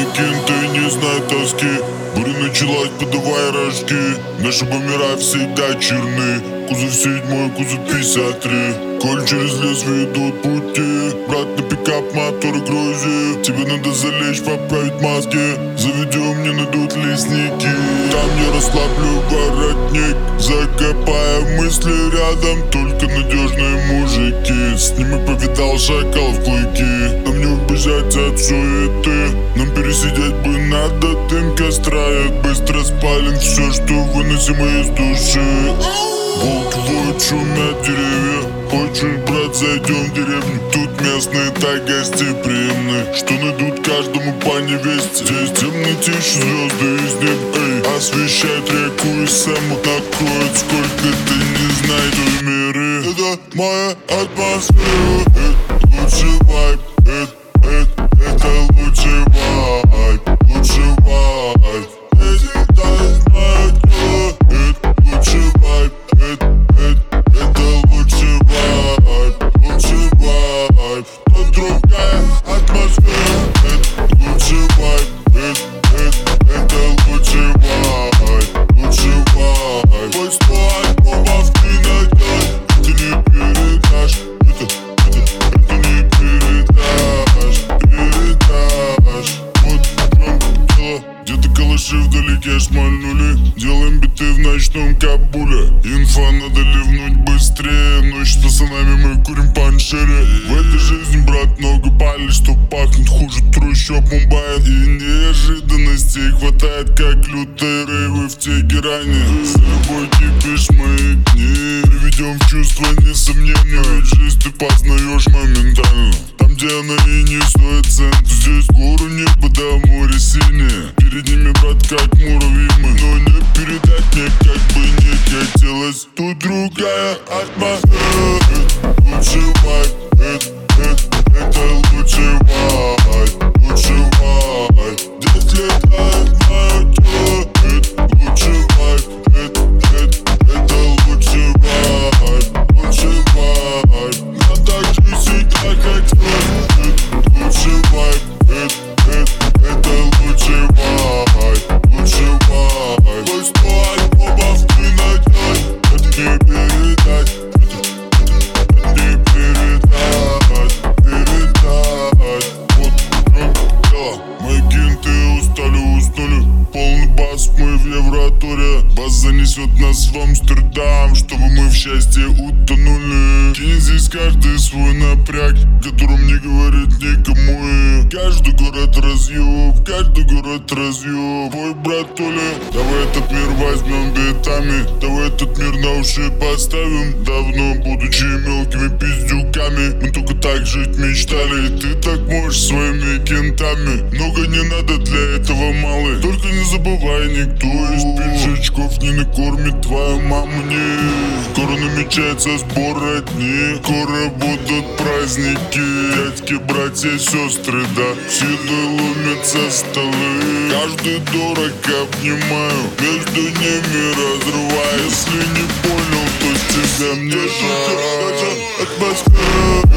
кинты не знают тоски. Буря началась, подавай рожки. Наши бумера всегда черны. Кузов 7, кузов 53. Коль через лес ведут пути. Брат, на пикап мотор грузи. Тебе надо залечь, поправить маски. Заведем, не найдут лесники. Там я расслаблю воротник. Закопая мысли рядом, только надежные мужики. С ними повидал шакал в клыки. Нам не убежать от суеты. Нам пересидеть бы надо, дым костра. Быстро спалим все, что выносим из души. Волки воют, шумят деревья. Хочешь, брат, зайдем в деревню? Тут местные так гостеприимны, что найдут каждому по невесте. Здесь темнотища, звезды из неб, эй, освещают реку и Сэма. Накроет, сколько ты не знаешь, той миры. Это моя атмосфера, это лучший вайб, это лучший вайб, лучший вайб. Вдалеке шмальнули, делаем биты в ночном Кабуле. Инфа надо ливнуть быстрее, ночь с пацанами мы курим паншире. В этой жизни, брат, много пали, что пахнет хуже трущоб Мумбаи. И неожиданностей хватает, как лютые рейвы в Тегеране. За любой кипиш мы дни приведем в чувство несомнения. Ведь жизнь ты познаешь моментально. Там, где она и не стоит цент, здесь гору небо до моря синее. Перед ними, брат, как муравьи мы, но не передать мне, как бы не хотелось. Тут другая атмосфера, это лучший вайб, это лучший вайб, лучший вайб. Здесь летает мое тело, это лучший вайб, это лучший вайб, лучший вайб. Я так же всегда хотел, это лучший вайб, это лучший вайб, лучший вайб. Твой 100 альбомов ты найдешь, это не передать, это не передать. Вот дело. Мои кинты устали, уснули. Полный бас, мы в Евротуре. Бас занесет нас в Амстердам, чтобы мы в счастье утонули. Кинь здесь каждый свой напряг, которым не говорит никому. И каждый город разъеб, каждый город разъеб. Ой, братуля, давай этот мир возьмем битами. Давай этот мир на уши поставим. Давно будучи мелкими пиздюками, мы только так жить мечтали. И ты так можешь своими кентами. Много не надо для этого, малый. Только не забывай, никто из пиджачков не накормит твою маму, не. Скоро намечается сбор родни, скоро будут праздники. Дядьки, братья, сестры, да, всюду ломятся столы. Каждый дурак обнимаю, между ними разрываю. Если не понял, то с тебя мне жаль. Атмосфера.